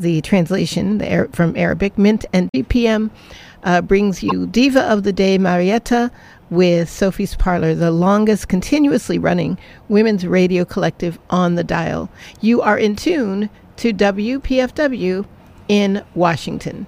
the translation from Arabic. Mint and BPM brings you Diva of the Day, Marietta, with Sophie's Parlor, the longest continuously running women's radio collective on the dial. You are in tune to WPFW in Washington.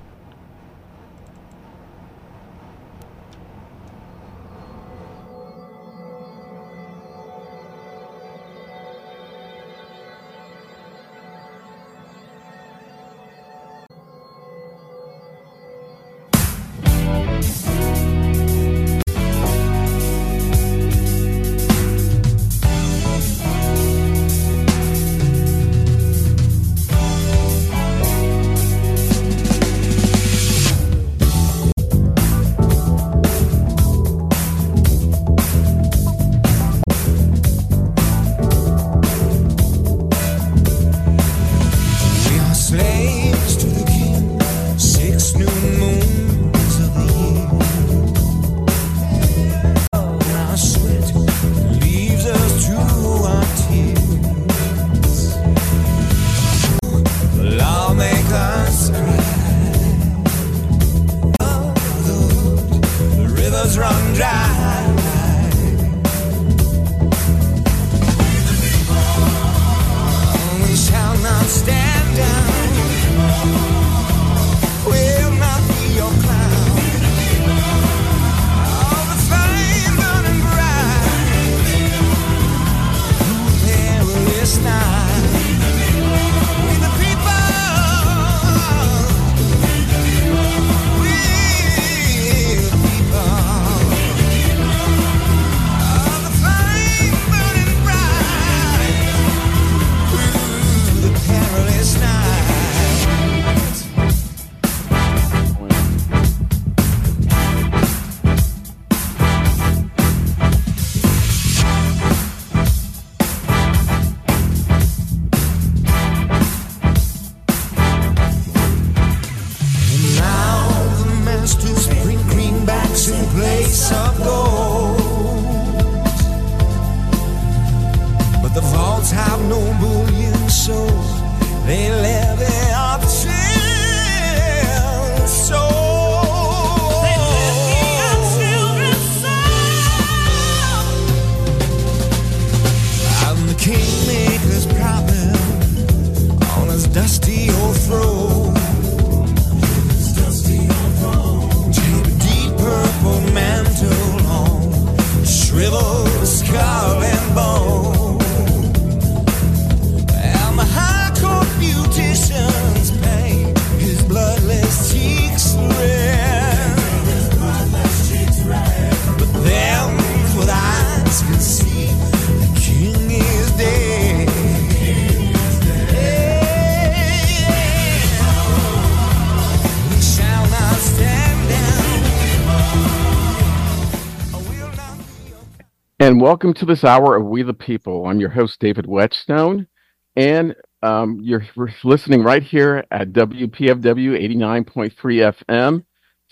And welcome to this hour of We the People. I'm your host, David Whetstone, and you're listening right here at WPFW 89.3 FM,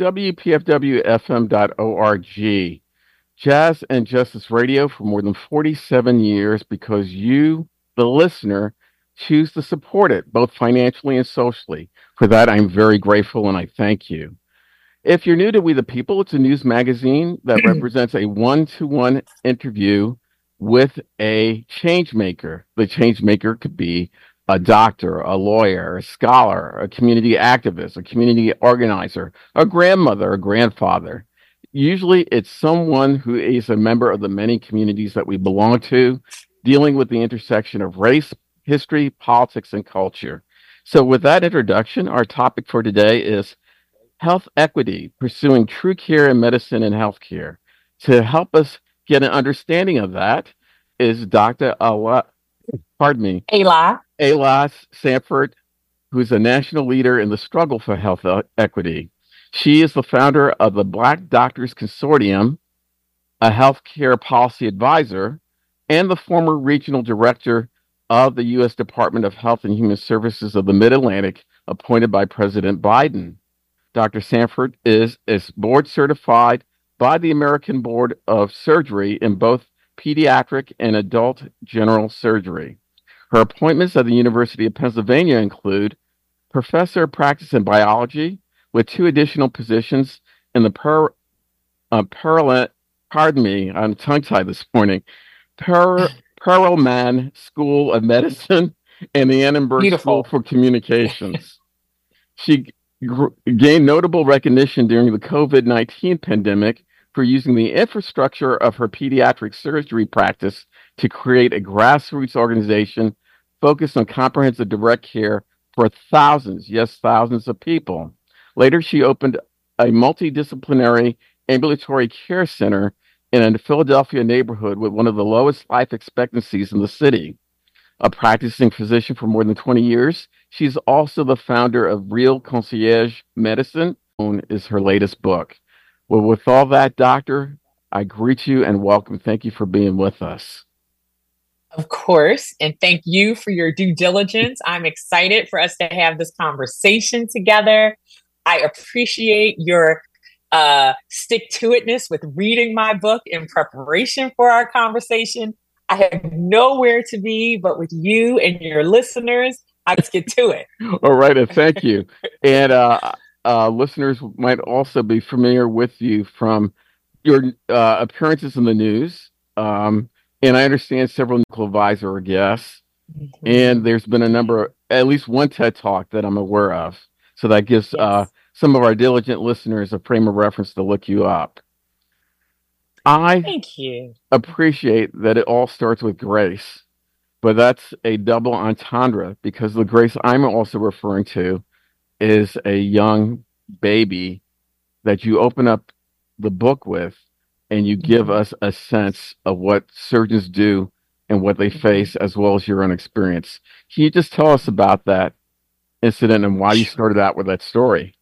WPFWFM.org. Jazz and Justice Radio for more than 47 years because you, the listener, choose to support it, both financially and socially. For that, I'm very grateful, and I thank you. If you're new to We the People, it's a news magazine that represents a one-to-one interview with a change maker. The change maker could be a doctor, a lawyer, a scholar, a community activist, a community organizer, a grandmother, a grandfather. Usually it's someone who is a member of the many communities that we belong to, dealing with the intersection of race, history, politics, and culture. So with that introduction, our topic for today is health equity, pursuing true care in medicine and healthcare. To help us get an understanding of that is Dr. Ayla Sanford, who's a national leader in the struggle for health equity. She is the founder of the Black Doctors Consortium, a healthcare policy advisor, and the former regional director of the U.S. Department of Health and Human Services of the Mid-Atlantic, appointed by President Biden. Dr. Sanford is board certified by the American Board of Surgery in both pediatric and adult general surgery. Her appointments at the University of Pennsylvania include professor of practice in biology with two additional positions in the pardon me, I'm tongue-tied this morning, per, Perelman School of Medicine and the Annenberg School Beautiful. for Communications. She gained notable recognition during the COVID-19 pandemic for using the infrastructure of her pediatric surgery practice to create a grassroots organization focused on comprehensive direct care for thousands, yes, thousands of people. Later, she opened a multidisciplinary ambulatory care center in a Philadelphia neighborhood with one of the lowest life expectancies in the city. A practicing physician for more than 20 years, she's also the founder of Real Concierge Medicine, is her latest book. Well, with all that, Doctor, I greet you and welcome. Thank you for being with us. Of course. And thank you for your due diligence. I'm excited for us to have this conversation together. I appreciate your stick-to-itness with reading my book in preparation for our conversation. I have nowhere to be but with you and your listeners. Let's get to it. All right, and thank you. And listeners might also be familiar with you from your appearances in the news. And I understand several medical advisor guests. Mm-hmm. And there's been a number, at least one TED Talk that I'm aware of. So that gives some of our diligent listeners a frame of reference to look you up. Thank you. Appreciate that it all starts with grace, but that's a double entendre because the grace I'm also referring to is a young baby that you open up the book with and you give us a sense of what surgeons do and what they face as well as your own experience. Can you just tell us about that incident and why you started out with that story?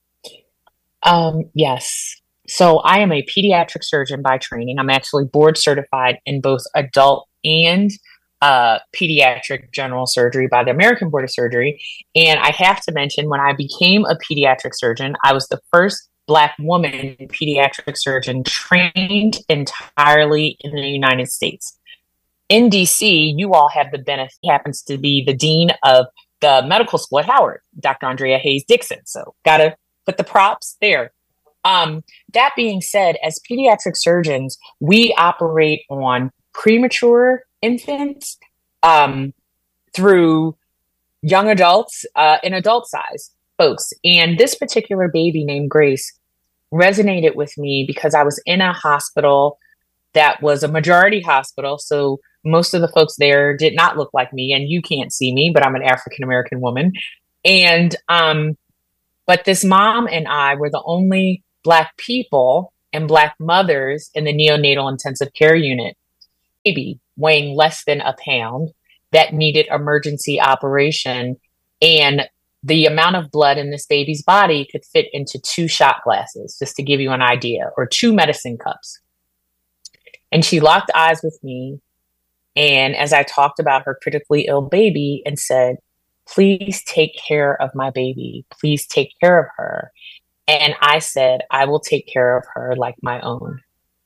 Yes. So I am a pediatric surgeon by training. I'm actually board certified in both adult and pediatric general surgery by the American Board of Surgery. And I have to mention, when I became a pediatric surgeon, I was the first Black woman pediatric surgeon trained entirely in the United States. In DC, you all have the benefit, happens to be the dean of the medical school at Howard, Dr. Andrea Hayes Dixon. So gotta put the props there. That being said, as pediatric surgeons, we operate on premature infants through young adults and adult size folks. And this particular baby named Grace resonated with me because I was in a hospital that was a majority hospital. So most of the folks there did not look like me, and you can't see me, but I'm an African-American woman. And but this mom and I were the only Black people and Black mothers in the neonatal intensive care unit. Baby weighing less than a pound that needed emergency operation. And the amount of blood in this baby's body could fit into 2 shot glasses, just to give you an idea, or 2 medicine cups. And she locked eyes with me. And as I talked about her critically ill baby and said, please take care of my baby. Please take care of her. And I said, I will take care of her like my own.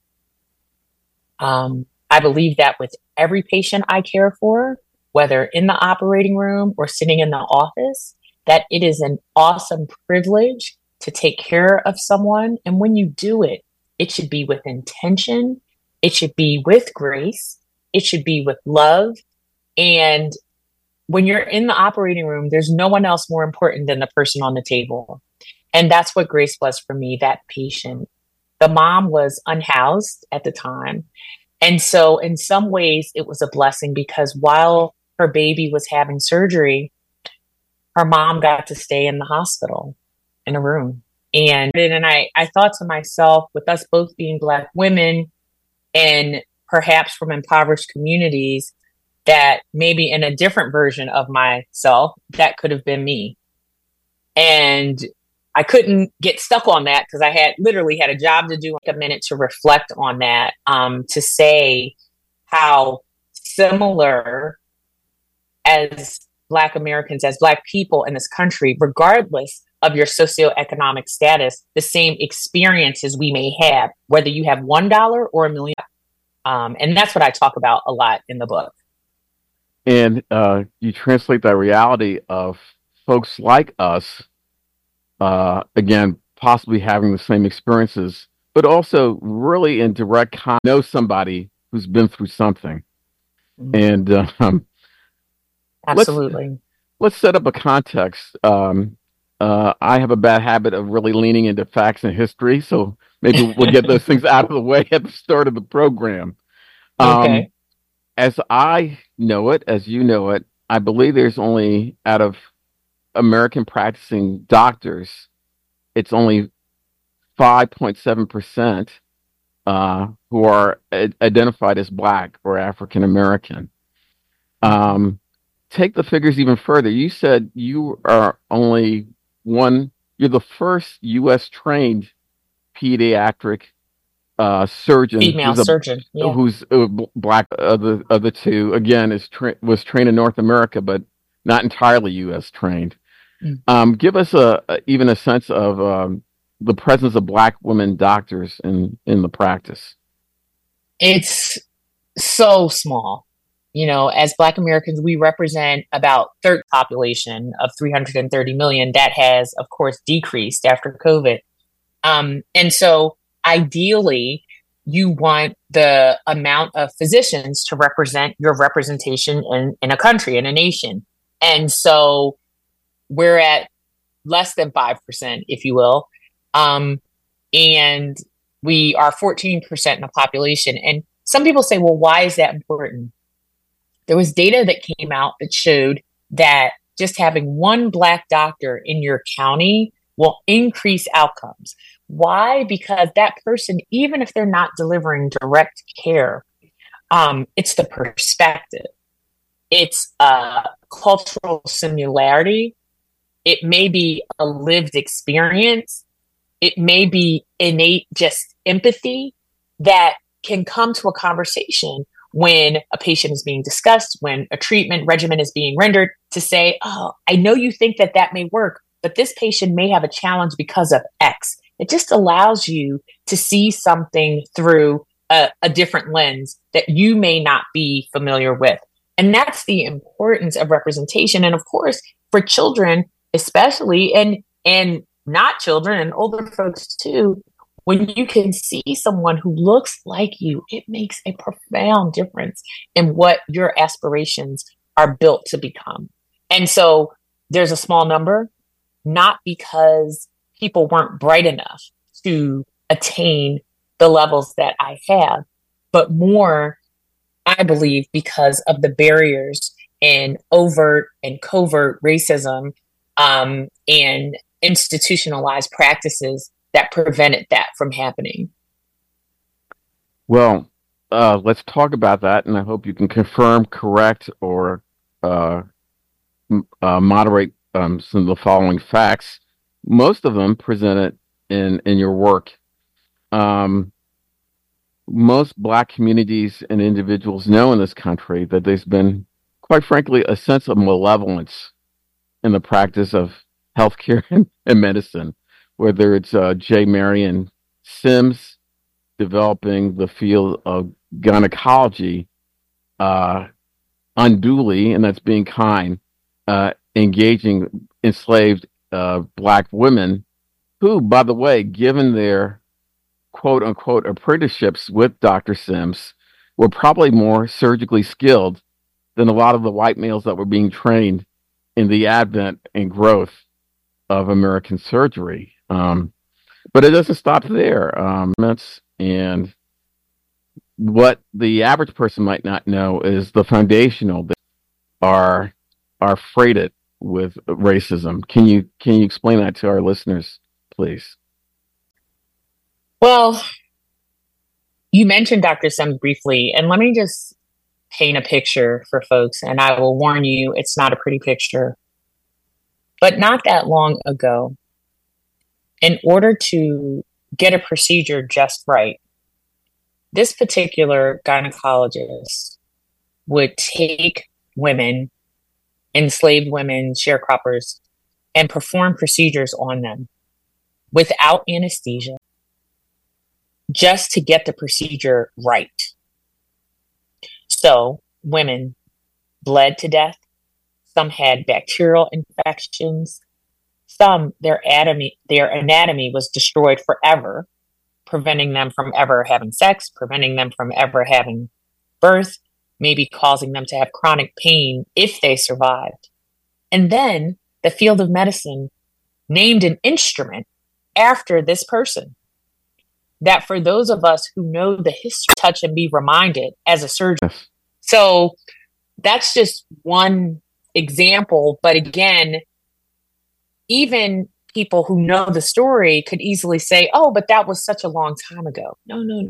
I believe that with every patient I care for, whether in the operating room or sitting in the office, that it is an awesome privilege to take care of someone. And when you do it, it should be with intention. It should be with grace. It should be with love. And when you're in the operating room, there's no one else more important than the person on the table. And that's what Grace was for me, that patient. The mom was unhoused at the time. And so in some ways, it was a blessing because while her baby was having surgery, her mom got to stay in the hospital in a room. And I thought to myself, with us both being Black women and perhaps from impoverished communities, that maybe in a different version of myself, that could have been me. And I couldn't get stuck on that because I had literally had a job to do, like a minute to reflect on that, to say how similar as Black Americans, as Black people in this country, regardless of your socioeconomic status, the same experiences we may have, whether you have $1 or $1 million. And that's what I talk about a lot in the book. And you translate that reality of folks like us, again, possibly having the same experiences, but also really in direct know somebody who's been through something. And let's Absolutely. let's set up a context. I have a bad habit of really leaning into facts and history, so maybe we'll get those things out of the way at the start of the program. Okay. As I know it, as you know it, I believe there's only, out of American practicing doctors, it's only 5.7% who are identified as Black or African American. Take the figures even further. You said you are you're the first U.S. trained pediatric surgeon, Female surgeon. Yeah. who's Black. Of the two, again, was trained in North America, but not entirely U.S. trained. Give us even a sense of the presence of Black women doctors in the practice. It's so small. You know, as Black Americans, we represent about third population of 330 million. That has, of course, decreased after COVID. And so ideally, you want the amount of physicians to represent your representation in a country, in a nation. And so we're at less than 5%, if you will. And we are 14% in the population. And some people say, well, why is that important? There was data that came out that showed that just having one Black doctor in your county will increase outcomes. Why? Because that person, even if they're not delivering direct care, it's the perspective. It's a cultural similarity. It may be a lived experience. It may be innate just empathy that can come to a conversation when a patient is being discussed, when a treatment regimen is being rendered, to say, oh, I know you think that may work, but this patient may have a challenge because of X. It just allows you to see something through a different lens that you may not be familiar with. And that's the importance of representation. And of course, for children, especially, and not children and older folks too, when you can see someone who looks like you, it makes a profound difference in what your aspirations are built to become. And so there's a small number, not because people weren't bright enough to attain the levels that I have, but more, I believe, because of the barriers and overt and covert racism and institutionalized practices that prevented that from happening. Well, let's talk about that, and I hope you can confirm, correct, or moderate some of the following facts. Most of them presented in your work. Most Black communities and individuals know in this country that there's been, quite frankly, a sense of malevolence in the practice of healthcare and medicine, whether it's J. Marion Sims developing the field of gynecology unduly, and that's being kind, engaging enslaved Black women who, by the way, given their quote unquote apprenticeships with Dr. Sims, were probably more surgically skilled than a lot of the white males that were being trained in the advent and growth of American surgery. But it doesn't stop there. And what the average person might not know is the foundational that are freighted with racism. Can you explain that to our listeners, please? Well, you mentioned Dr. Sims briefly, and let me just paint a picture for folks, and I will warn you, it's not a pretty picture. But not that long ago, in order to get a procedure just right, this particular gynecologist would take women, enslaved women, sharecroppers, and perform procedures on them without anesthesia, just to get the procedure right. So women bled to death, Some had bacterial infections. Some, their anatomy was destroyed forever, preventing them from ever having sex, preventing them from ever having birth, maybe causing them to have chronic pain if they survived. And then the field of medicine named an instrument after this person that for those of us who know the history, touch and be reminded as a surgeon. Yes. So that's just one example. But again, even people who know the story could easily say, oh, but that was such a long time ago. No.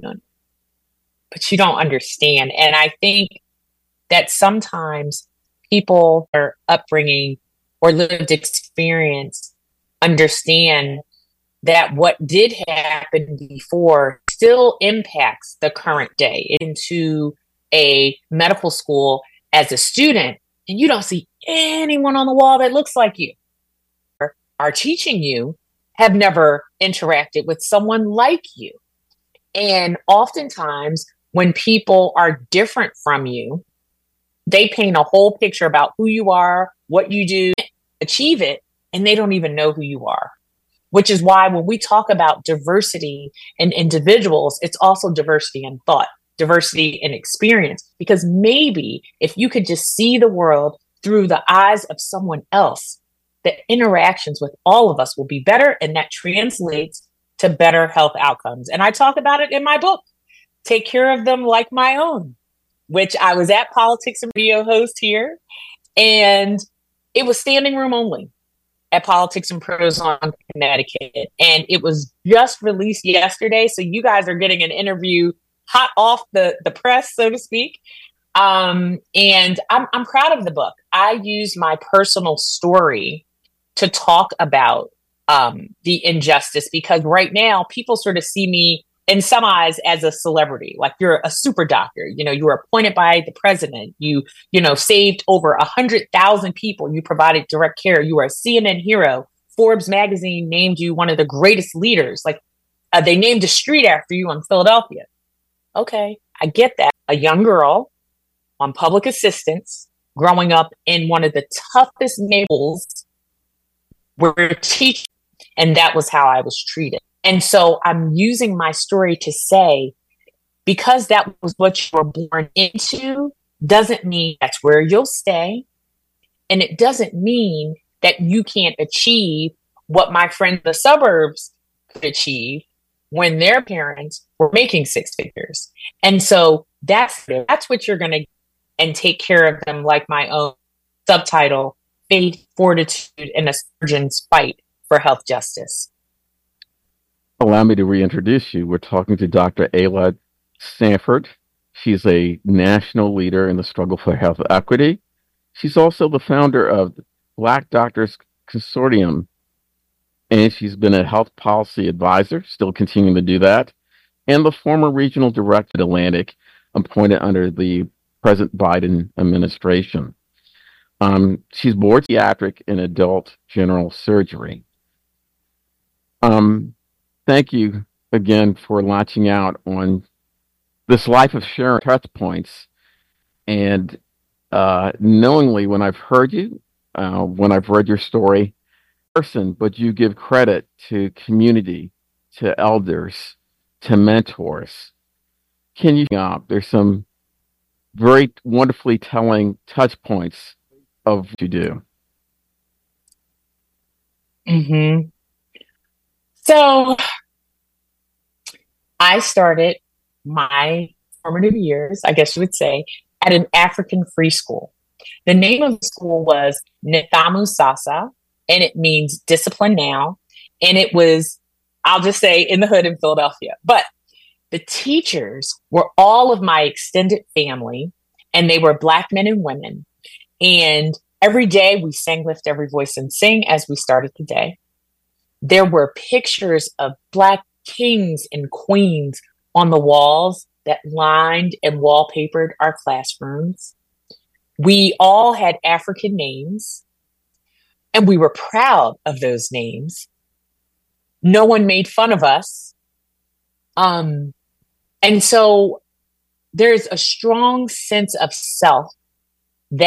But you don't understand. And I think that sometimes people are upbringing or lived experience understand that what did happen before still impacts the current day. Into a medical school as a student, and you don't see anyone on the wall that looks like you, or are teaching you, have never interacted with someone like you. And oftentimes when people are different from you, they paint a whole picture about who you are, what you do, achieve it, and they don't even know who you are. Which is why when we talk about diversity in individuals, it's also diversity in thought, diversity in experience. Because maybe if you could just see the world through the eyes of someone else, the interactions with all of us will be better, and that translates to better health outcomes. And I talk about it in my book, Take Care of Them Like My Own, which I was at Politics and Radio host here, and it was standing room only at Politics and Prose on Connecticut. And it was just released yesterday. So you guys are getting an interview hot off the press, so to speak. And I'm proud of the book. I used my personal story to talk about the injustice, because right now people sort of see me in some eyes as a celebrity. Like, you're a super doctor, you were appointed by the president, you saved over 100,000 people, you provided direct care, you were a CNN hero, Forbes magazine named you one of the greatest leaders, like they named a street after you in Philadelphia. Okay, I get that. A young girl on public assistance growing up in one of the toughest neighborhoods were teaching, and that was how I was treated. And so I'm using my story to say, because that was what you were born into, doesn't mean that's where you'll stay. And it doesn't mean that you can't achieve what my friends in the suburbs could achieve when their parents were making six figures. And so that's what you're going to, and Take Care of Them Like My Own. Subtitle: Faith, Fortitude, and a Surgeon's Fight for Health Justice. Allow me to reintroduce you. We're talking to Dr. Ayla Sanford. She's a national leader in the struggle for health equity. She's also the founder of the Black Doctors Consortium, and she's been a health policy advisor, still continuing to do that, and the former regional director at Atlantic, appointed under the President Biden administration. She's board pediatric and adult general surgery. Thank you again for launching out on this life of sharing touch points. And knowingly, when I've heard you, when I've read your story, person, but you give credit to community, to elders, to mentors. Can you? There's some very wonderfully telling touch points of what you do. Mm-hmm. So I started my formative years, I guess you would say, at an African free school. The name of the school was Nithamu Sasa, and it means discipline now. And it was, I'll just say, in the hood in Philadelphia. But the teachers were all of my extended family, and they were Black men and women. And every day we sang Lift Every Voice and Sing as we started the day. There were pictures of Black kings and queens on the walls that lined and wallpapered our classrooms. We all had African names, and we were proud of those names. No one made fun of us. And so there's a strong sense of self that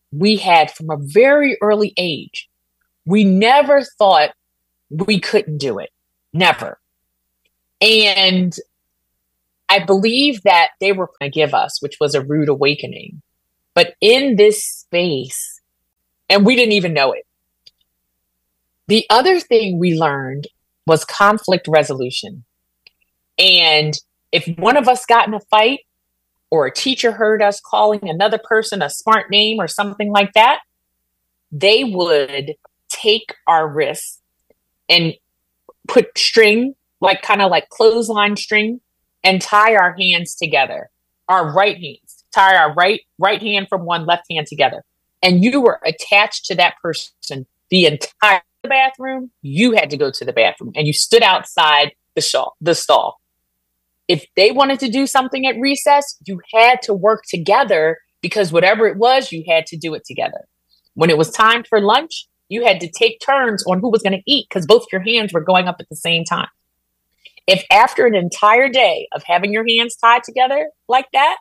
we had from a very early age. We never thought we couldn't do it. Never. And I believe that they were going to give us, which was a rude awakening. But in this space, and we didn't even know it. The other thing we learned was conflict resolution. And if one of us got in a fight, or a teacher heard us calling another person a smart name or something like that, they would take our wrists and put string, like kind of like clothesline string, and tie our hands together, our right hands, tie our right hand from one, left hand together. And you were attached to that person the entire bathroom. You had to go to the bathroom and you stood outside the stall. If they wanted to do something at recess, you had to work together because whatever it was, you had to do it together. When it was time for lunch, you had to take turns on who was going to eat because both your hands were going up at the same time. If after an entire day of having your hands tied together like that,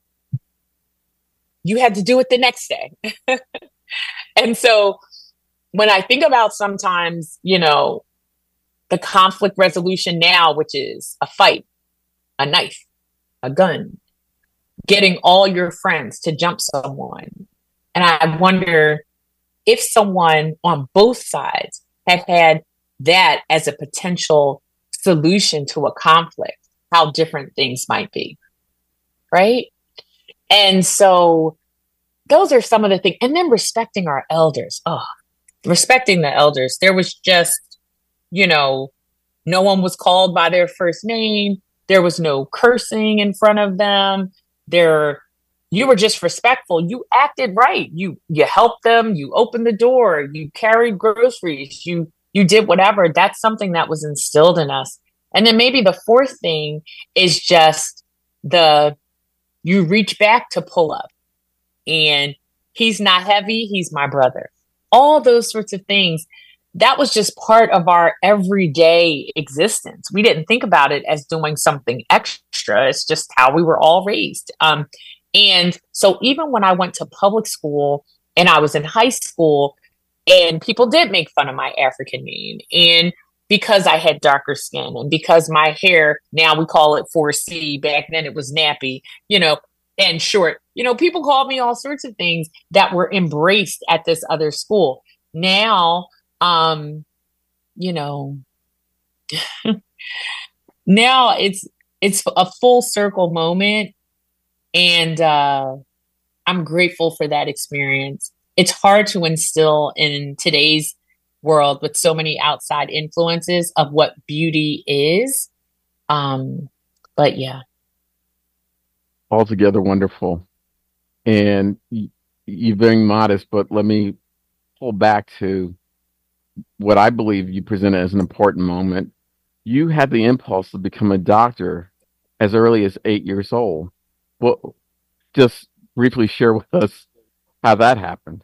you had to do it the next day. And so when I think about sometimes, the conflict resolution now, which is a fight, a knife, a gun, getting all your friends to jump someone. And I wonder if someone on both sides had that as a potential solution to a conflict, how different things might be. Right? And so those are some of the things. And then respecting our elders. Respecting the elders. There was just, no one was called by their first name. There was no cursing in front of them. You were just respectful. You acted right. You helped them. You opened the door. You carried groceries. You did whatever. That's something that was instilled in us. And then maybe the fourth thing is just you reach back to pull up. And he's not heavy. He's my brother. All those sorts of things. That was just part of our everyday existence. We didn't think about it as doing something extra. It's just how we were all raised. And so even when I went to public school and I was in high school and people did make fun of my African name, and because I had darker skin and because my hair, now we call it 4C, back then it was nappy, and short, people called me all sorts of things that were embraced at this other school. Now, now it's a full circle moment. And I'm grateful for that experience. It's hard to instill in today's world with so many outside influences of what beauty is. But yeah. Altogether wonderful. And you're being modest, but let me pull back to what I believe you presented as an important moment. You had the impulse to become a doctor as early as 8 years old. Well, just briefly share with us how that happened.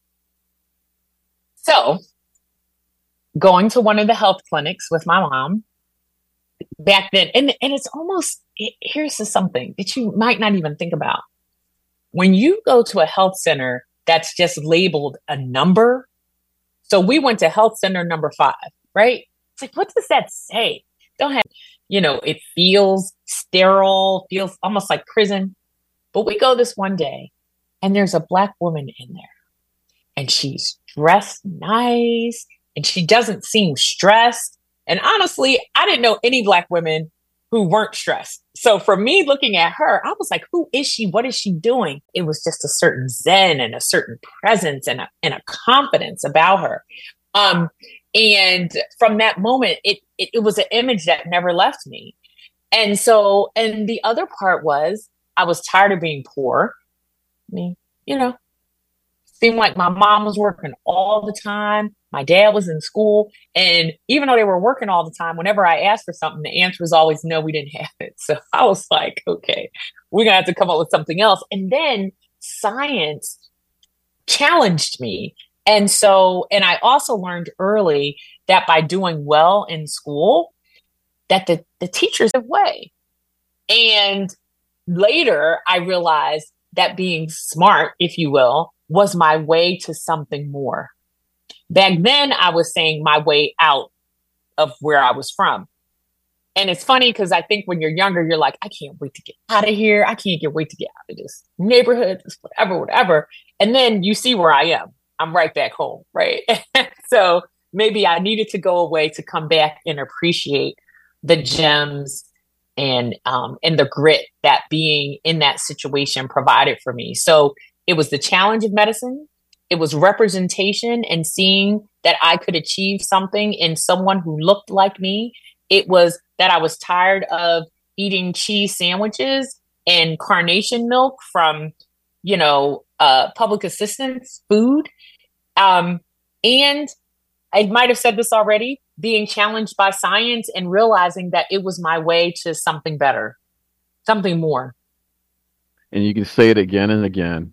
So, going to one of the health clinics with my mom back then, and it's almost, here's something that you might not even think about. When you go to a health center that's just labeled a number, so we went to health center number 5, right? It's like, what does that say? Don't have, it feels sterile, feels almost like prison. But we go this one day and there's a Black woman in there and she's dressed nice and she doesn't seem stressed. And honestly, I didn't know any Black women who weren't stressed. So for me looking at her, I was like, who is she? What is she doing? It was just a certain zen and a certain presence and a confidence about her. And from that moment, it was an image that never left me. And the other part was I was tired of being poor. I mean, seemed like my mom was working all the time. My dad was in school. And even though they were working all the time, whenever I asked for something, the answer was always, no, we didn't have it. So I was like, okay, we're going to have to come up with something else. And then science challenged me. And I also learned early that by doing well in school, that the teachers have way. And later I realized that being smart, if you will, was my way to something more. Back then, I was saying my way out of where I was from. And it's funny because I think when you're younger, you're like, I can't wait to get out of here. I can't wait to get out of this neighborhood, this whatever. And then you see where I am. I'm right back home, right? So maybe I needed to go away to come back and appreciate the gems and the grit that being in that situation provided for me. So it was the challenge of medicine. It was representation and seeing that I could achieve something in someone who looked like me. It was that I was tired of eating cheese sandwiches and carnation milk from, public assistance food. And I might have said this already, being challenged by science and realizing that it was my way to something better, something more. And you can say it again and again.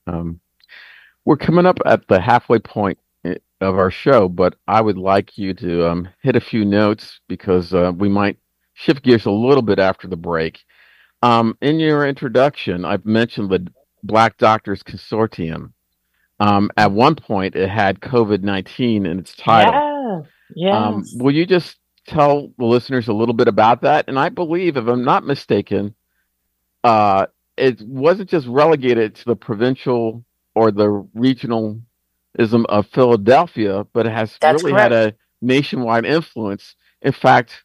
We're coming up at the halfway point of our show, but I would like you to hit a few notes because we might shift gears a little bit after the break. In your introduction, I've mentioned the Black Doctors Consortium. At one point, it had COVID-19 in its title. Yeah. Yes. Will you just tell the listeners a little bit about that? And I believe, if I'm not mistaken, it wasn't just relegated to the provincial or the regionalism of Philadelphia, but it has really had a nationwide influence. In fact,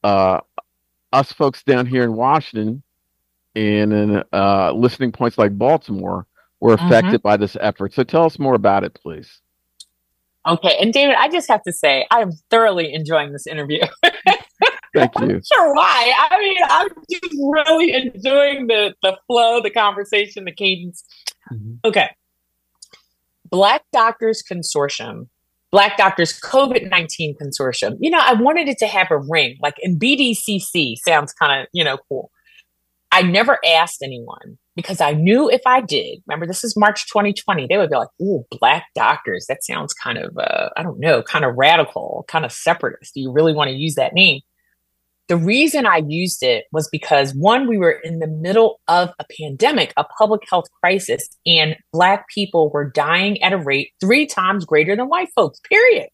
us folks down here in Washington and in listening points like Baltimore were affected by this effort. So tell us more about it, please. Okay. And David, I just have to say, I'm thoroughly enjoying this interview. Thank you. I'm not sure why. I mean, I'm just really enjoying the flow, the conversation, the cadence. Okay. Black Doctors Consortium, Black Doctors COVID-19 Consortium. I wanted it to have a ring, like in BDCC sounds kind of, cool. I never asked anyone because I knew if I did, remember this is March 2020, they would be like, "Ooh, Black Doctors. That sounds kind of, I don't know, kind of radical, kind of separatist. Do you really want to use that name?" The reason I used it was because, one, we were in the middle of a pandemic, a public health crisis, and Black people were dying at a rate 3 times greater than white folks, period.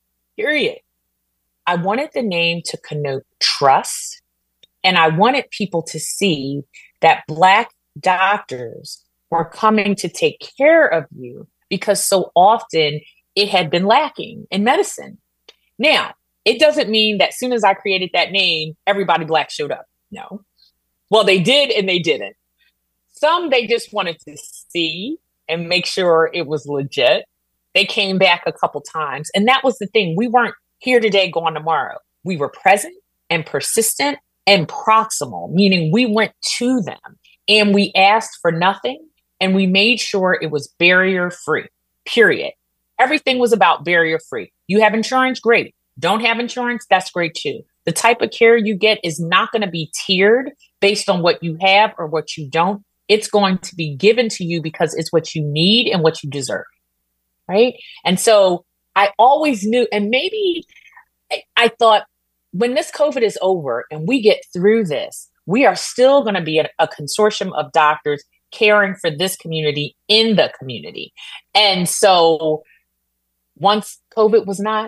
I wanted the name to connote trust, and I wanted people to see that Black doctors were coming to take care of you because so often it had been lacking in medicine. Now, it doesn't mean that as soon as I created that name, everybody Black showed up. No. Well, they did and they didn't. Some they just wanted to see and make sure it was legit. They came back a couple times. And that was the thing. We weren't here today, gone tomorrow. We were present and persistent and proximal, meaning we went to them and we asked for nothing and we made sure it was barrier free, period. Everything was about barrier free. You have insurance? Great. Don't have insurance? That's great too. The type of care you get is not going to be tiered based on what you have or what you don't. It's going to be given to you because it's what you need and what you deserve. Right. And so I always knew, and maybe I thought when this COVID is over and we get through this, we are still going to be a consortium of doctors caring for this community in the community. And so once COVID was not,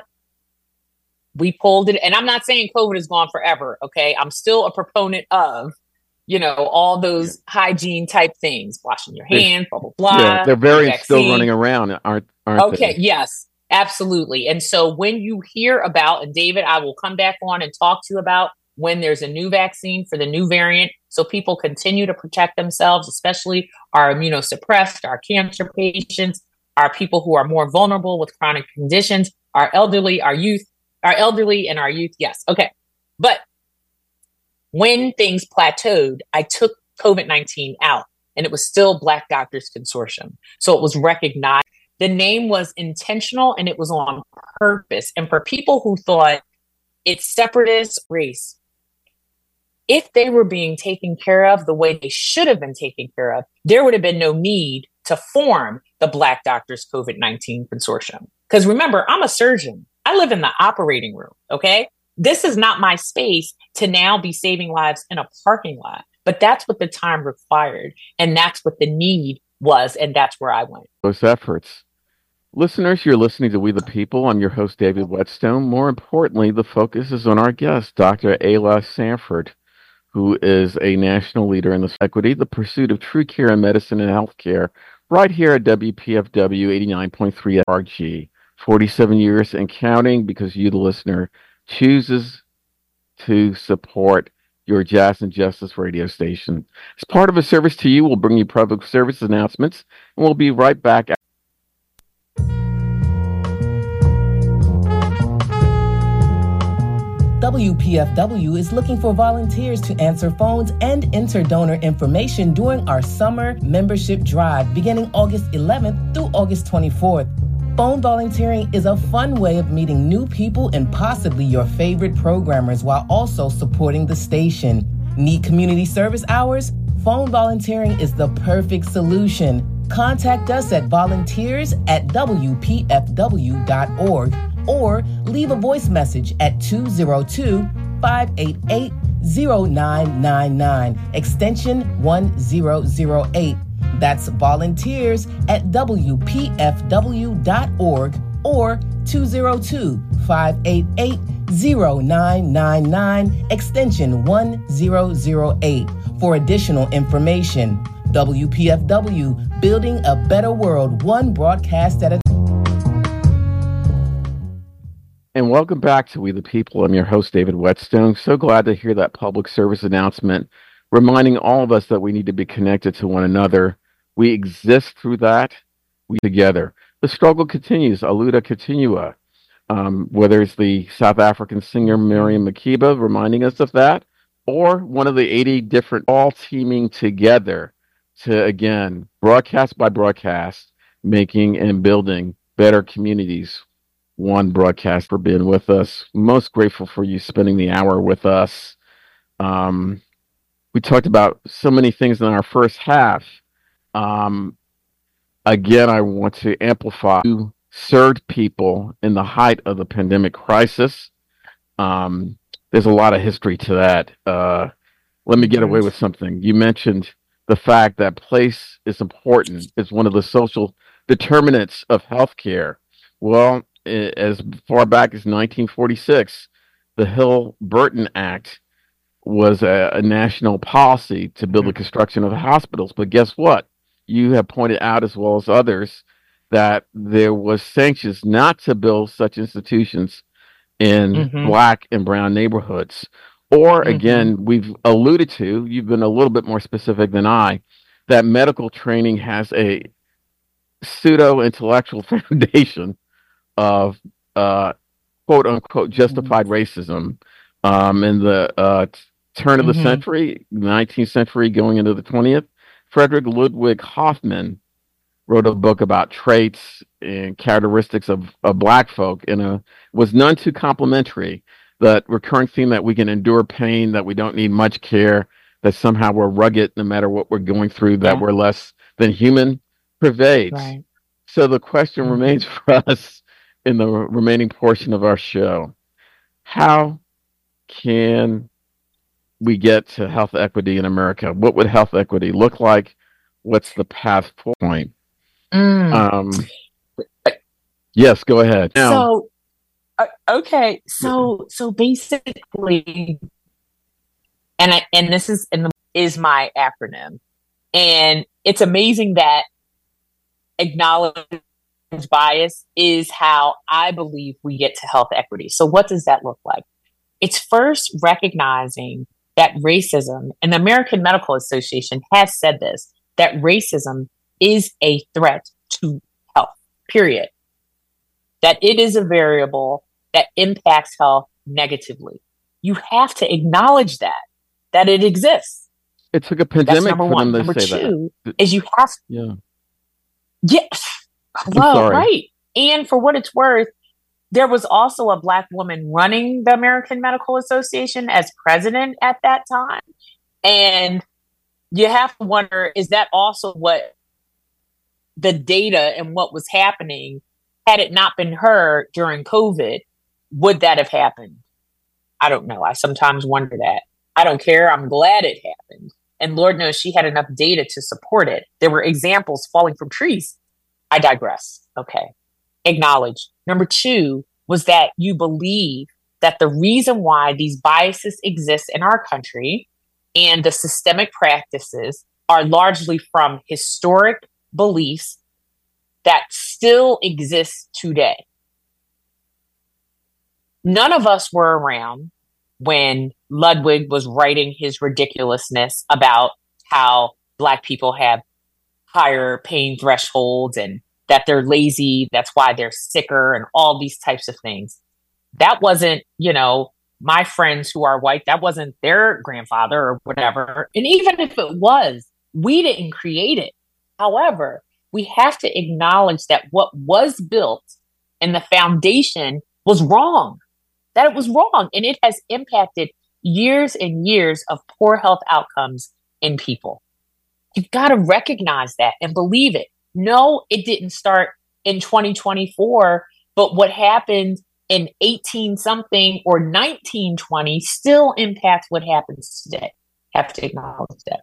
we pulled it. And I'm not saying COVID is gone forever. Okay. I'm still a proponent of, all those hygiene type things, washing your hands, blah, blah, blah. Yeah, they're variants still running around, aren't okay, they? yes, absolutely. And so when you hear about, and David, I will come back on and talk to you about when there's a new vaccine for the new variant, so people continue to protect themselves, especially our immunosuppressed, our cancer patients, our people who are more vulnerable with chronic conditions, our elderly, our youth, and our youth. Yes. Okay. But when things plateaued, I took COVID-19 out and it was still Black Doctors Consortium. So it was recognized. The name was intentional and it was on purpose. And for people who thought it's separatist race, if they were being taken care of the way they should have been taken care of, there would have been no need to form the Black Doctors COVID-19 Consortium. Because remember, I'm a surgeon. I live in the operating room. Okay. This is not my space to now be saving lives in a parking lot, but that's what the time required. And that's what the need was, and that's where I went. Those efforts. Listeners, you're listening to We the People. I'm your host, David Whetstone. More importantly, the focus is on our guest, Dr. Ayla Sanford, who is a national leader in this equity, the pursuit of true care in medicine and healthcare, right here at WPFW 89.3 RG. 47 years and counting, because you, the listener, chooses to support your Jazz and Justice radio station. As part of a service to you, we'll bring you public service announcements, and we'll be right back. WPFW is looking for volunteers to answer phones and enter donor information during our summer membership drive beginning August 11th through August 24th. Phone volunteering is a fun way of meeting new people and possibly your favorite programmers while also supporting the station. Need community service hours? Phone volunteering is the perfect solution. Contact us at volunteers@wpfw.org or leave a voice message at 202-588-0999, extension 1008. That's volunteers@wpfw.org or 202-588-0999, extension 1008 for additional information. WPFW, building a better world, one broadcast at a time. And welcome back to We the People. I'm your host, David Whetstone. So glad to hear that public service announcement, reminding all of us that we need to be connected to one another. We exist through that. We together. The struggle continues. Aluta continua. Whether it's the South African singer Miriam Makeba reminding us of that, or one of the 80 different, all teaming together to, again, broadcast by broadcast, making and building better communities. One broadcast for being with us. Most grateful for you spending the hour with us. We talked about so many things in our first half. Again, I want to amplify who served people in the height of the pandemic crisis. There's a lot of history to that. Let me get away with something. You mentioned the fact that place is important. It's one of the social determinants of healthcare. Well, as far back as 1946, the Hill-Burton Act was a national policy to build the construction of the hospitals. But guess what? You have pointed out, as well as others, that there was sanctions not to build such institutions in Black and brown neighborhoods. Or, again, we've alluded to, you've been a little bit more specific than I, that medical training has a pseudo-intellectual foundation of quote-unquote justified racism in the turn of the century, 19th century going into the 20th. Frederick Ludwig Hoffman wrote a book about traits and characteristics of Black folk, and was none too complimentary. That recurring theme that we can endure pain, that we don't need much care, that somehow we're rugged no matter what we're going through, that we're less than human, pervades. Right. So the question remains for us in the remaining portion of our show: how can we get to health equity in America? What would health equity look like? What's the path point? Yes, go ahead. Now, okay. So basically, and this is my acronym, and it's amazing that acknowledged bias is how I believe we get to health equity. So what does that look like? It's first recognizing that racism, and the American Medical Association has said this, that racism is a threat to health, period. That it is a variable that impacts health negatively. You have to acknowledge that it exists. It took a pandemic for them to number say two that. Is you have to. Yeah. Yes. Well, right. And for what it's worth, there was also a Black woman running the American Medical Association as president at that time. And you have to wonder, is that also what the data and what was happening, had it not been her during COVID, would that have happened? I don't know. I sometimes wonder that. I don't care. I'm glad it happened. And Lord knows she had enough data to support it. There were examples falling from trees. I digress. Okay. Acknowledge. Number 2 was that you believe that the reason why these biases exist in our country and the systemic practices are largely from historic beliefs that still exist today. None of us were around when Ludwig was writing his ridiculousness about how Black people have higher pain thresholds and that they're lazy, that's why they're sicker, and all these types of things. That wasn't, my friends who are white, that wasn't their grandfather or whatever. And even if it was, we didn't create it. However, we have to acknowledge that what was built and the foundation was wrong, that it was wrong. And it has impacted years and years of poor health outcomes in people. You've got to recognize that and believe it. No, it didn't start in 2024, but what happened in 18 something or 1920 still impacts what happens today. Have to acknowledge that.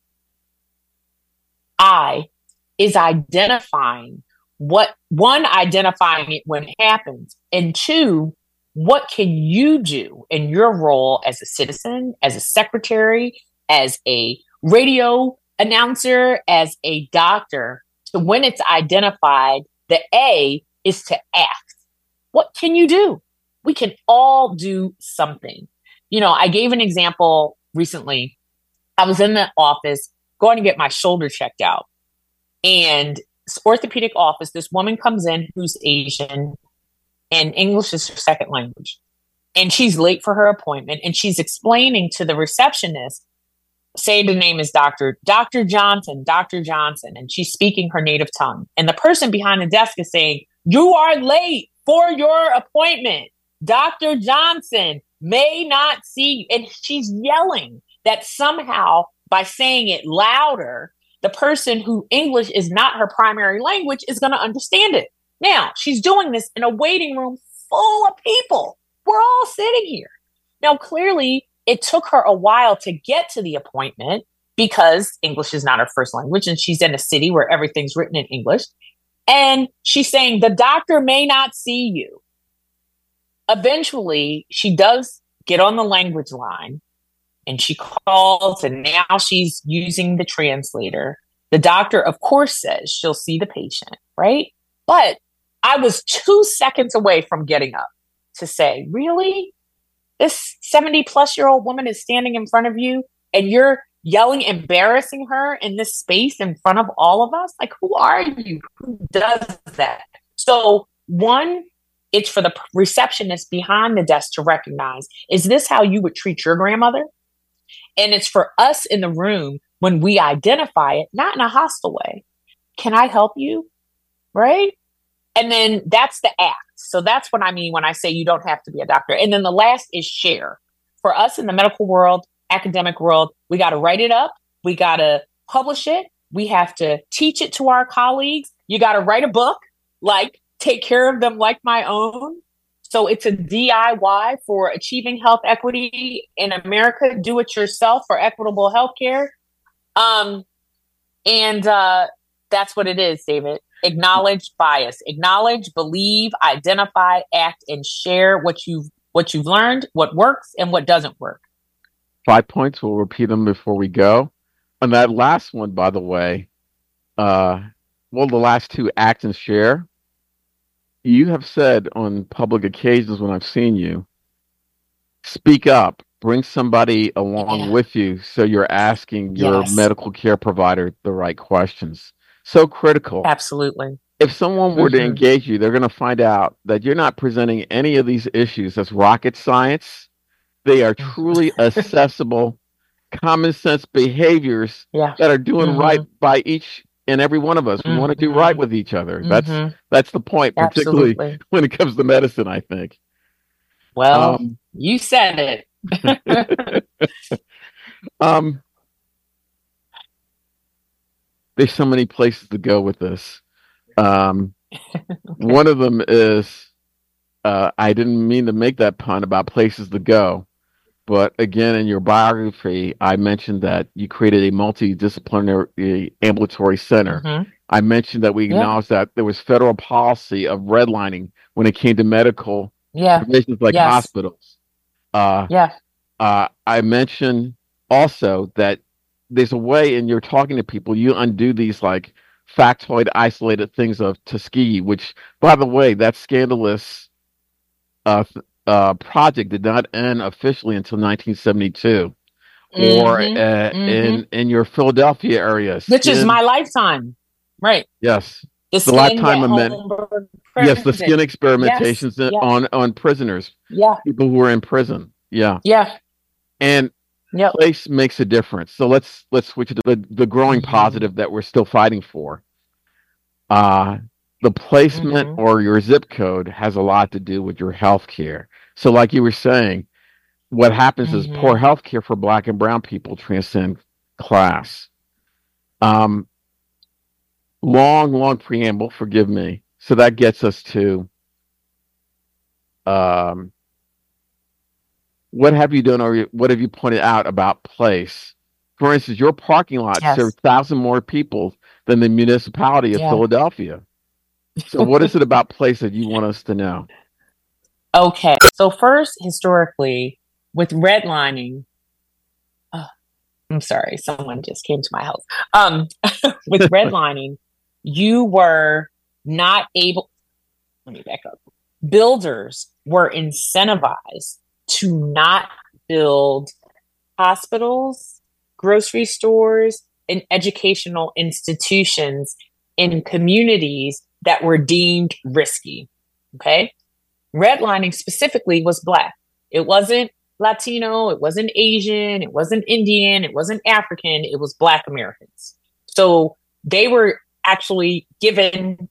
I is identifying identifying it when it happens, and 2, what can you do in your role as a citizen, as a secretary, as a radio announcer, as a doctor, to when it's identified, the A is to act. What can you do? We can all do something. I gave an example recently. I was in the office going to get my shoulder checked out. And orthopedic office, this woman comes in who's Asian and English is her second language. And she's late for her appointment. And she's explaining to the receptionist, say the name is Dr. Johnson. And she's speaking her native tongue. And the person behind the desk is saying, "You are late for your appointment. Dr. Johnson may not see." And she's yelling that somehow by saying it louder, the person who English is not her primary language is going to understand it. Now, she's doing this in a waiting room full of people. We're all sitting here. Now, clearly, it took her a while to get to the appointment because English is not her first language, and she's in a city where everything's written in English. And she's saying, "The doctor may not see you." Eventually, she does get on the language line, and she calls, and now she's using the translator. The doctor, of course, says she'll see the patient, right? But I was 2 seconds away from getting up to say, "Really? This 70-plus-year-old woman is standing in front of you, and you're yelling, embarrassing her in this space in front of all of us? Like, who are you? Who does that?" So, 1, it's for the receptionist behind the desk to recognize, is this how you would treat your grandmother? And it's for us in the room when we identify it, not in a hostile way. Can I help you? Right? And then that's the act. So that's what I mean when I say you don't have to be a doctor. And then the last is share. For us in the medical world, academic world, we got to write it up. We got to publish it. We have to teach it to our colleagues. You got to write a book, like Take Care of Them Like My Own. So it's a DIY for achieving health equity in America. Do it yourself for equitable healthcare. That's what it is, David. Acknowledge bias. Acknowledge, believe, identify, act, and share what you've learned, what works and what doesn't work. 5 points. We'll repeat them before we go. And that last one, by the way, the last 2, act and share. You have said on public occasions when I've seen you, speak up, bring somebody along with you so you're asking your medical care provider the right questions. So critical. Absolutely. If someone were to engage you, they're going to find out that you're not presenting any of these issues as rocket science. They are truly accessible, common sense behaviors that are doing right by each and every one of us. We want to do right with each other. That's the point, particularly when it comes to medicine, I think. Well, you said it. There's so many places to go with this. One of them is, I didn't mean to make that pun about places to go, But again, in your biography, I mentioned that you created a multidisciplinary ambulatory center. Mm-hmm. I mentioned that we Yeah. acknowledged that there was federal policy of redlining when it came to medical Yeah. provisions like Yes. hospitals. Uh, Yeah. I mentioned also that there's a way, and you're talking to people, you undo these like factoid, isolated things of Tuskegee, which, by the way, that scandalous project did not end officially until 1972. Or Mm-hmm. Mm-hmm. in your Philadelphia area, Which is skin, my lifetime. Right. yes, The the skin lifetime at amendment. Holmberg Yes, the skin prison. Yes. experimentations Yeah. on prisoners, Yeah. people who were in prison. Yeah, Yeah. and Yep. place makes a difference. So let's switch to the growing Mm-hmm. positive that we're still fighting for. The placement Mm-hmm. or your zip code has a lot to do with your health care. So, like you were saying, what happens is Mm-hmm. poor health care for Black and brown people transcend class. Um, long preamble, forgive me. So that gets us to what have you done or what have you pointed out about place? For instance, your parking lot Yes. serves 1,000 more people than the municipality of Yeah. Philadelphia. So what is it about place that you want us to know? Okay. So first, historically, with redlining, I'm sorry, someone just came to my house. With redlining, you were not able, let me back up. Builders were incentivized to not build hospitals, grocery stores, and educational institutions in communities that were deemed risky. Okay. Redlining specifically was Black. It wasn't Latino, it wasn't Asian, it wasn't Indian, it wasn't African, it was Black Americans. So they were actually given,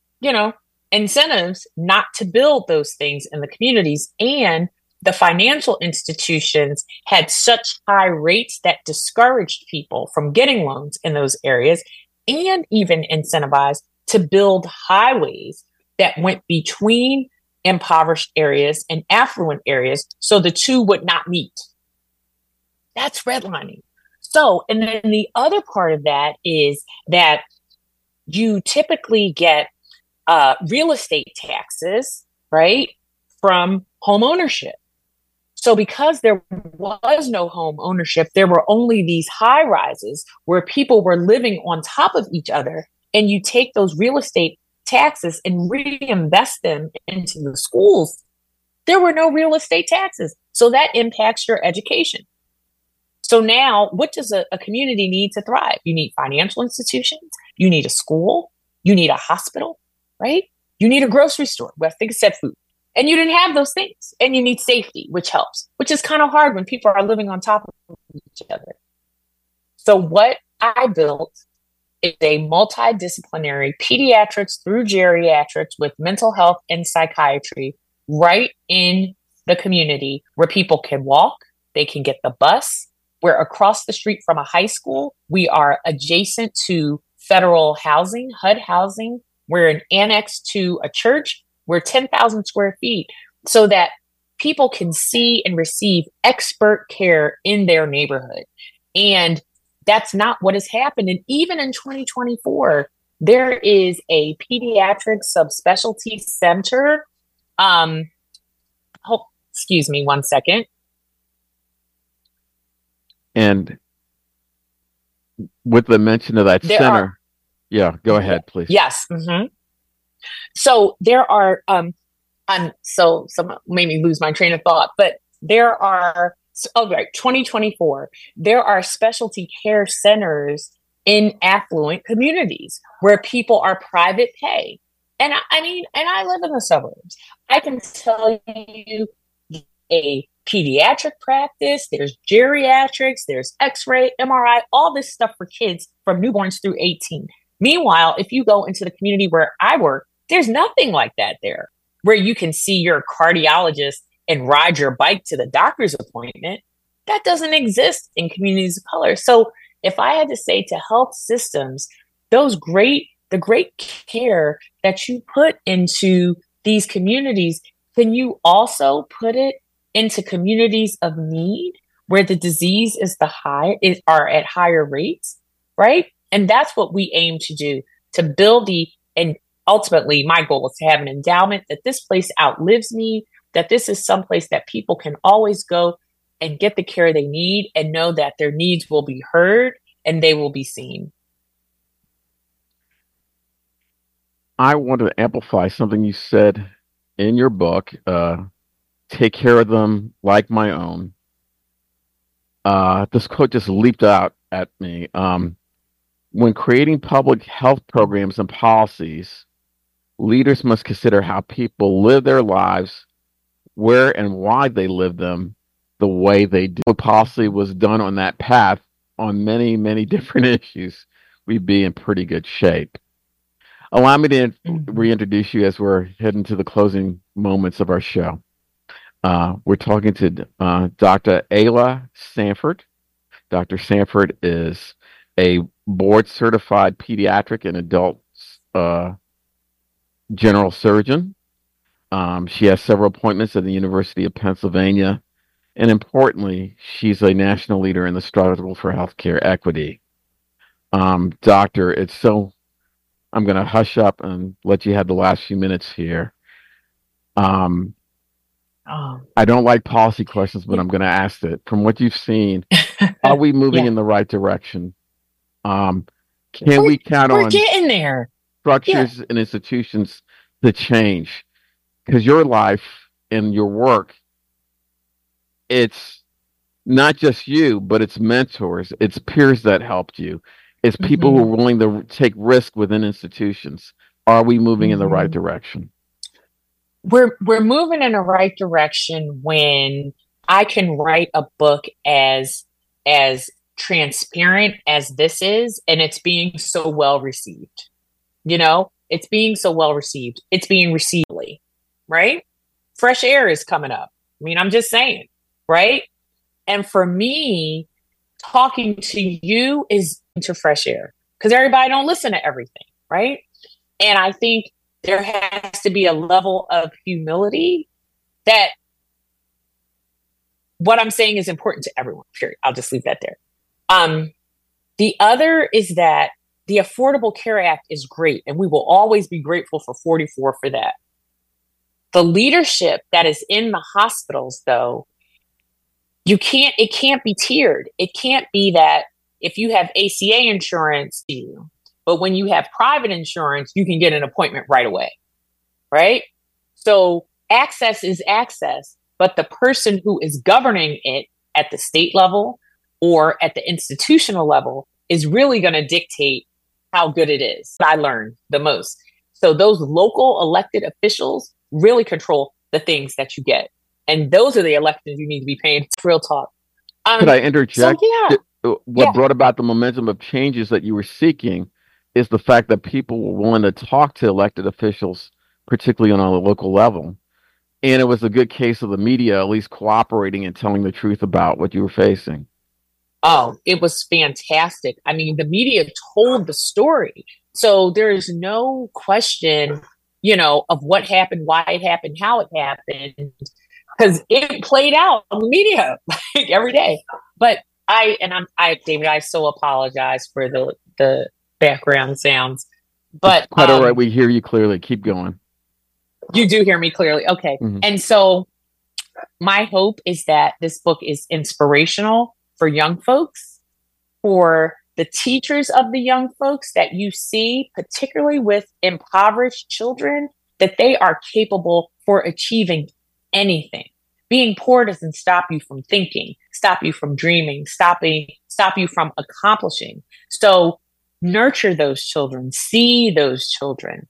incentives not to build those things in the communities. And the financial institutions had such high rates that discouraged people from getting loans in those areas, and even incentivized to build highways that went between impoverished areas and affluent areas so the two would not meet. That's redlining. So, and then the other part of that is that you typically get real estate taxes, right, from home ownership. So because there was no home ownership, there were only these high rises where people were living on top of each other. And you take those real estate taxes and reinvest them into the schools. There were no real estate taxes. So that impacts your education. So now what does a community need to thrive? You need financial institutions. You need a school. You need a hospital, right? You need a grocery store. Well, I think it said food. And you didn't have those things. And you need safety, which helps, which is kind of hard when people are living on top of each other. So what I built is a multidisciplinary pediatrics through geriatrics with mental health and psychiatry right in the community where people can walk, they can get the bus. We're across the street from a high school. We are adjacent to federal housing, HUD housing. We're an annex to a church. We're 10,000 square feet so that people can see and receive expert care in their neighborhood. And that's not what has happened. And even in 2024, there is a pediatric subspecialty center. Excuse me 1 second. And with the mention of that center, go ahead, please. Yes. Mm-hmm. So there are, so some made me lose my train of thought, but there are, 2024, there are specialty care centers in affluent communities where people are private pay. And I live in the suburbs. I can tell you a pediatric practice, there's geriatrics, there's x-ray, MRI, all this stuff for kids from newborns through 18. Meanwhile, if you go into the community where I work, there's nothing like that there, where you can see your cardiologist and ride your bike to the doctor's appointment. That doesn't exist in communities of color. So if I had to say to health systems, the great care that you put into these communities, can you also put it into communities of need where the disease are at higher rates, right? And that's what we aim to do, to build and ultimately my goal is to have an endowment that this place outlives me, that this is someplace that people can always go and get the care they need and know that their needs will be heard and they will be seen. I want to amplify something you said in your book, Take Care of Them Like My Own. This quote just leaped out at me. When creating public health programs and policies, leaders must consider how people live their lives, where and why they live them the way they do. If policy was done on that path on many, many different issues, we'd be in pretty good shape. Allow me to reintroduce you as we're heading to the closing moments of our show. We're talking to Dr. Ayla Sanford. Dr. Sanford is a board-certified pediatric and adult general surgeon. She has several appointments at the University of Pennsylvania, and importantly, she's a national leader in the struggle for healthcare equity. Doctor, I'm going to hush up and let you have the last few minutes here. I don't like policy questions, but I'm going to ask it. From what you've seen, are we moving in the right direction? Can we count on getting there? Structures and institutions to change? Because your life and your work, it's not just you, but it's mentors, it's peers that helped you. It's people who are willing to take risk within institutions. Are we moving in the right direction? We're moving in the right direction when I can write a book as transparent as this is, and it's being so well received. It's being so well received. It's being received, right? Fresh air is coming up. I mean, I'm just saying, right? And for me, talking to you is into fresh air because everybody don't listen to everything, right? And I think there has to be a level of humility that what I'm saying is important to everyone, period. I'll just leave that there. The other is that the Affordable Care Act is great, and we will always be grateful for 44 for that. The leadership that is in the hospitals, though, it can't be tiered. It can't be that if you have ACA insurance, but when you have private insurance, you can get an appointment right away, right? So access is access, but the person who is governing it at the state level or at the institutional level is really going to dictate how good it is. I learned the most. So those local elected officials really control the things that you get. And those are the elections you need to be paying. It's real talk. Could I interject? What brought about the momentum of changes that you were seeking is the fact that people were willing to talk to elected officials, particularly on a local level. And it was a good case of the media at least cooperating and telling the truth about what you were facing. Oh, it was fantastic. I mean, the media told the story. So there is no question, of what happened, why it happened, how it happened, because it played out on the media like every day. But David, I so apologize for the background sounds. But it's quite all right. We hear you clearly. Keep going. You do hear me clearly. Okay. Mm-hmm. And so my hope is that this book is inspirational for young folks, for the teachers of the young folks that you see, particularly with impoverished children, that they are capable for achieving anything. Being poor doesn't stop you from thinking, stop you from dreaming, stop you from accomplishing. So nurture those children, see those children,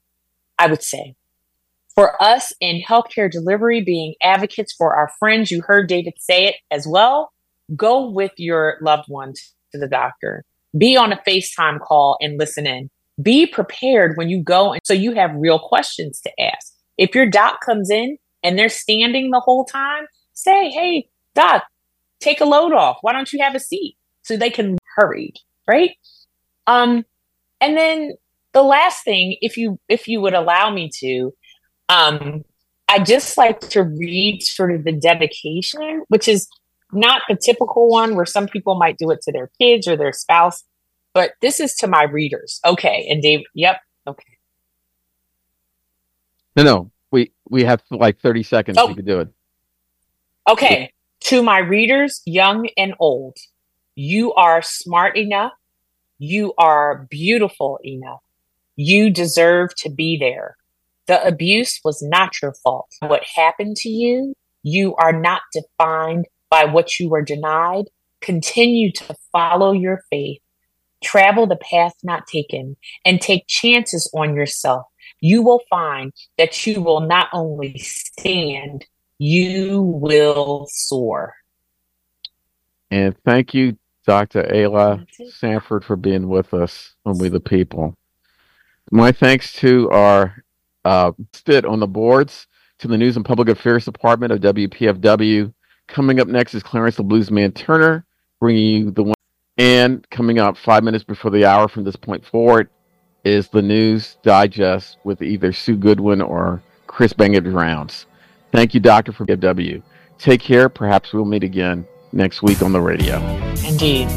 I would say. For us in healthcare delivery, being advocates for our friends, you heard David say it as well, go with your loved ones to the doctor. Be on a FaceTime call and listen in. Be prepared when you go, and so you have real questions to ask. If your doc comes in and they're standing the whole time, say, hey, doc, take a load off. Why don't you have a seat? So they can hurry, right? And then the last thing, if you would allow me to, I just like to read sort of the dedication, which is not the typical one where some people might do it to their kids or their spouse, but this is to my readers. Okay. And Dave, yep. Okay. No. We have like 30 seconds. You can do it. Okay. To my readers, young and old, you are smart enough. You are beautiful enough. You deserve to be there. The abuse was not your fault. What happened to you, you are not defined by what you were denied. Continue to follow your faith, travel the path not taken, and take chances on yourself. You will find that you will not only stand, you will soar. And thank you, Dr. Ayla Sanford, for being with us on We the People. My thanks to our sit on the boards, to the News and Public Affairs Department of WPFW. Coming up next is Clarence the Bluesman Turner, bringing you the one. And coming up 5 minutes before the hour from this point forward is the News Digest with either Sue Goodwin or Chris Bangert-Rounds. Thank you, Doctor, for WPFW. Take care. Perhaps we'll meet again next week on the radio. Indeed.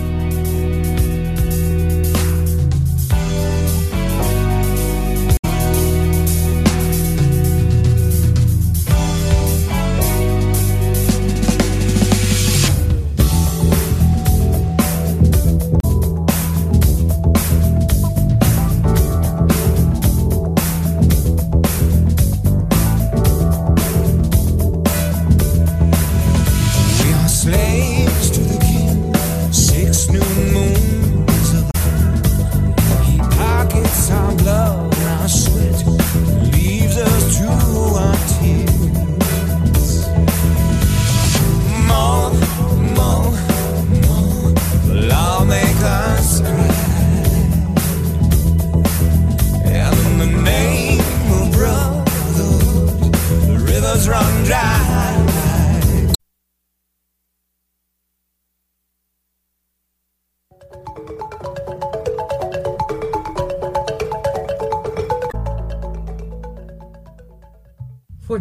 For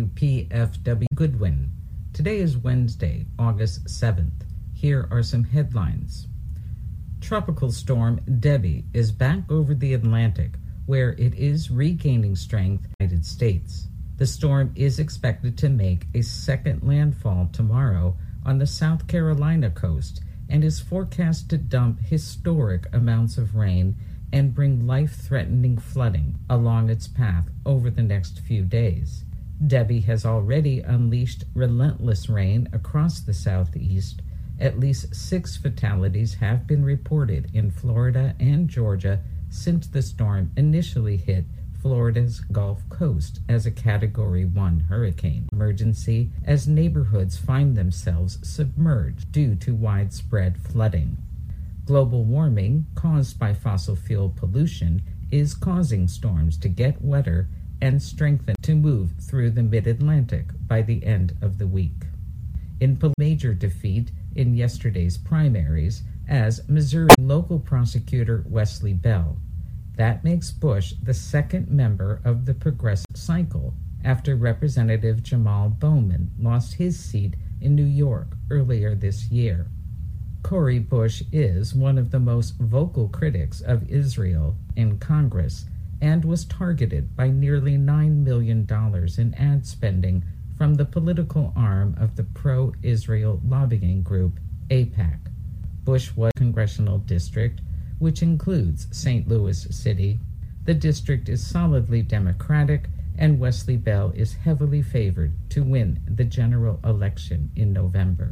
WPFW Goodwin, today is Wednesday, August 7th. Here are some headlines. Tropical storm Debbie is back over the Atlantic, where it is regaining strength in the United States. The storm is expected to make a second landfall tomorrow on the South Carolina coast and is forecast to dump historic amounts of rain and bring life-threatening flooding along its path over the next few days. Debbie has already unleashed relentless rain across the southeast. At least 6 fatalities have been reported in Florida and Georgia since the storm initially hit Florida's Gulf Coast as a Category 1 hurricane emergency as neighborhoods find themselves submerged due to widespread flooding. Global warming caused by fossil fuel pollution is causing storms to get wetter and strengthen to move through the mid-Atlantic by the end of the week. In major defeat in yesterday's primaries as Missouri local prosecutor Wesley Bell. That makes Bush the second member of the progressive cycle after Representative Jamal Bowman lost his seat in New York earlier this year. Cori Bush is one of the most vocal critics of Israel in Congress and was targeted by nearly $9 million in ad spending from the political arm of the pro-Israel lobbying group AIPAC. Bush was a congressional district, which includes St. Louis City. The district is solidly Democratic, and Wesley Bell is heavily favored to win the general election in November.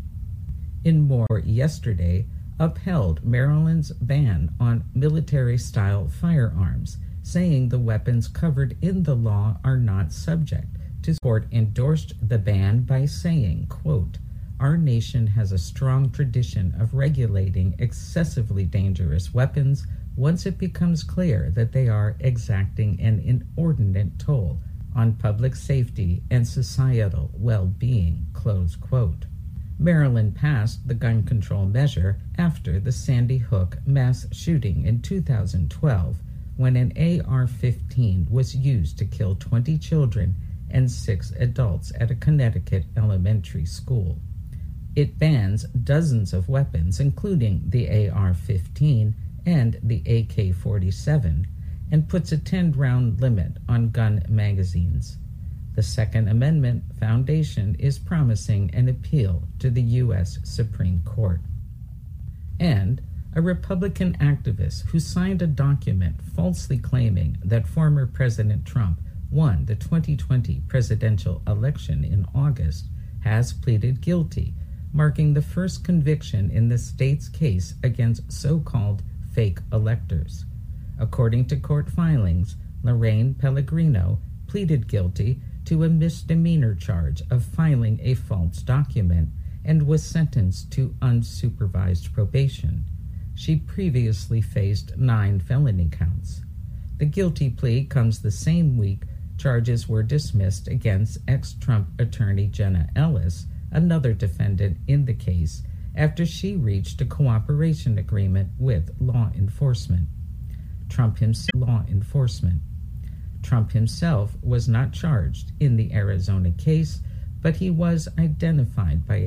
In Moore yesterday upheld Maryland's ban on military-style firearms, saying the weapons covered in the law are not subject to court endorsed the ban by saying, quote, "Our nation has a strong tradition of regulating excessively dangerous weapons once it becomes clear that they are exacting an inordinate toll on public safety and societal well-being," close quote. Maryland passed the gun control measure after the Sandy Hook mass shooting in 2012, when an AR-15 was used to kill 20 children and 6 adults at a Connecticut elementary school. It bans dozens of weapons, including the AR-15 and the AK-47, and puts a 10-round limit on gun magazines. The Second Amendment Foundation is promising an appeal to the U.S. Supreme Court. And a Republican activist who signed a document falsely claiming that former President Trump won the 2020 presidential election in August has pleaded guilty, marking the first conviction in the state's case against so-called fake electors. According to court filings, Lorraine Pellegrino pleaded guilty to a misdemeanor charge of filing a false document and was sentenced to unsupervised probation. She previously faced 9 felony counts. The guilty plea comes the same week charges were dismissed against ex-Trump attorney Jenna Ellis, another defendant in the case, after she reached a cooperation agreement with law enforcement. Trump himself was not charged in the Arizona case, but he was identified by